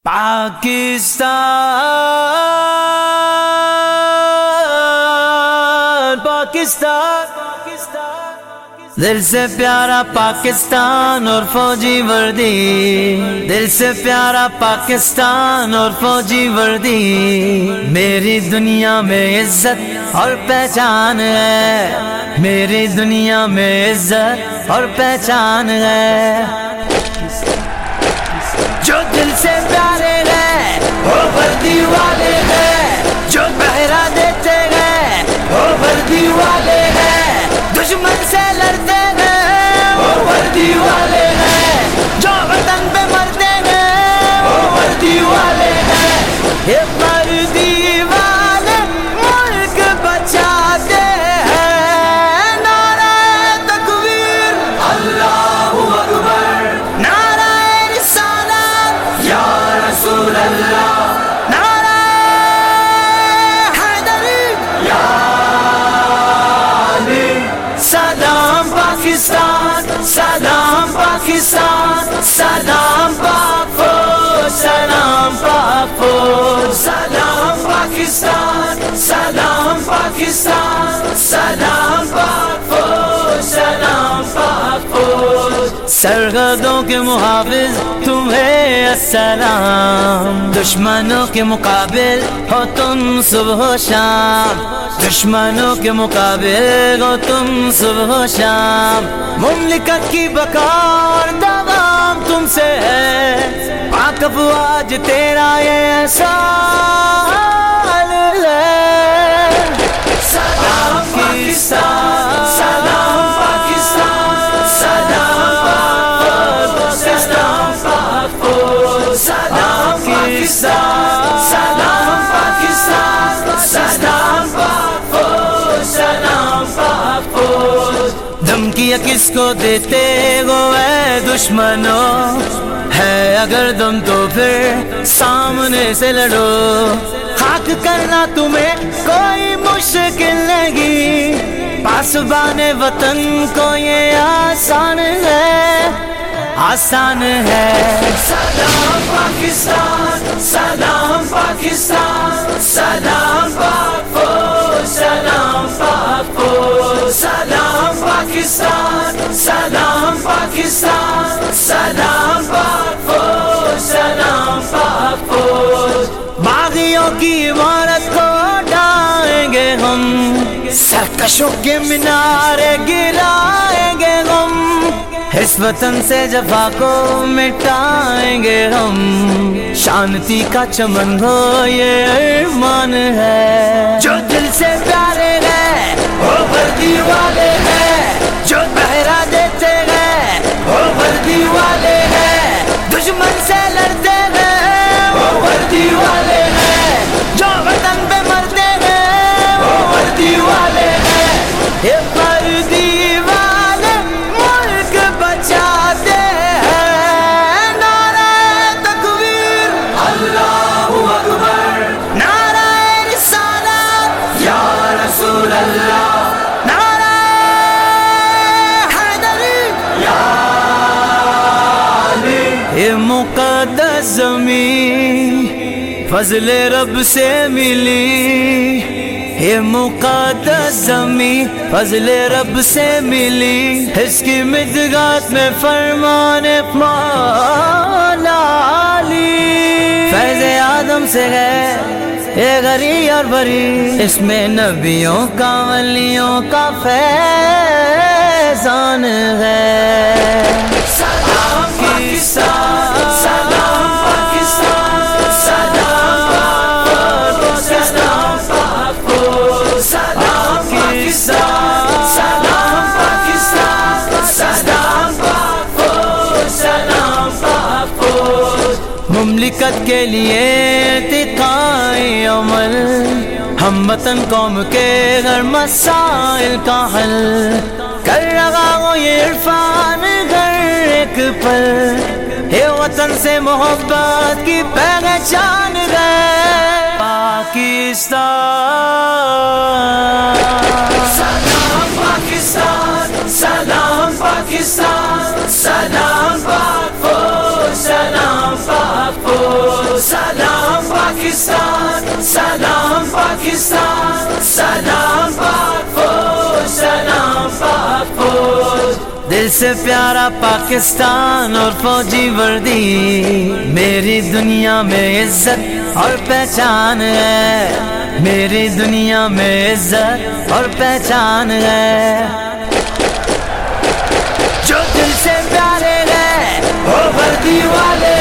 پاکستان پاکستان دل سے پیارا پاکستان اور فوجی وردی، دل سے پیارا پاکستان اور فوجی وردی، میری دنیا میں عزت اور پہچان ہے، میری دنیا میں عزت اور پہچان ہے۔ جو دل سے پیارے ہیں وہ وردی والے ہیں، جو پہرا دیتے ہیں وہ وردی والے ہیں، دشمن سے لڑتے ہیں وہ وردی والے ہیں، جو وطن پہ مرتے ہیں وہ وردی والے ہیں۔ یہ وردی والے ملک بچاتے ہیں، نعرہ تکبیر اللہ اکبر، نعرہ رسالت یا رسول اللہ، نعرہ حیدری یا علی۔ سلام پاکستان، سلام پاکستان، سلام پاک فوج، سلام پاک فوج، سلام پاکستان، سلام پاکستان، سلام پاک فوج، سلام پاک فوج۔ سرحدوں کے محافظ تمہیں السلام، دشمنوں کے مقابل ہو تم صبح و شام، دشمنوں کے مقابل ہو تم صبح و شام، مملکت کی بقا اور دوام تم سے ہے، پاک افواج تیرا یہ احسان ہے۔ سلام پاکستان، سلام پاکستان، سلام پاک فوج، سلام پاک فوج، سلام پاکستان، سلام پاکستان، سلام پاک فوج، سلام پاک فوج۔ دھمکیاں کس کو دیتے ہو اے دشمنوں، ہے اگر دم تو پھر سامنے سے لڑو، خاک کرنا تمہیں کوئی مشکل نہیں، پاسبان وطن کو یہ آسان ہے، آسان ہے۔ سلام پاکستان، سلام پاکستان، سلام پاک فوج، سلام پاک فوج، سلام پاکستان، سلام پاکستان، سلام پاک فوج، سلام پاک فوج۔ باغیوں کی عمارت کو اٹھائیں گے ہم، سرکشوں کے مینارے گرائیں گے ہم، اس وطن سے جفا کو مٹائیں گے ہم، شانتی کا چمن ہو یہ ارمان ہے۔ جو دل سے پیارے ہیں وہ وردی والے ہیں، جو پہرا دیتے ہیں وہ وردی والے ہیں، دشمن سے لڑتے ہیں وہ وردی والے ہیں، جو وطن پہ مرتے ہیں وہ وردی والے ہیں۔ یہ وردی والے ملک بچاتے ہیں، نعرہ تکبیر اللہ اکبر، نعرہ رسالت یا رسول اللہ، نعرہ حیدری یا علی۔ یہ مقدس زمین فضل رب سے ملی، یہ مقدس زمین فضل رب سے ملی، اس کی مدگات میں فرمان مولا علی، فیض آدم سے ہے یہ غری اور بری، اس میں نبیوں کا ولیوں کا فیضان ہے۔ سلام پاکستان، سلام پاکستان، سلام پاک فوج، سلام پاک فوج، سلام پاکستان، سلام پاکستان، سلام پاک فوج، سلام پاک فوج۔ مملکت کے لیے ارتقائی عمل، ہم وطن قوم کے ہر مسائل کا حل، کر رہا ہو یہ عرفان ہر ایک پل، یہ وطن سے محبت کی پہچان ہے۔ پاکستان، سلام پاکستان، سلام پاکستان، سلام پاک فوج، سلام پاک فوج، پاکستان سلام پاکستان سلام پاک فوج سلام پاک فوج دل سے پیارا پاکستان اور فوجی وردی میری دنیا میں عزت اور پہچان ہے، میری دنیا میں عزت اور پہچان ہے. جو دل سے پیارے ہیں وہ وردی والے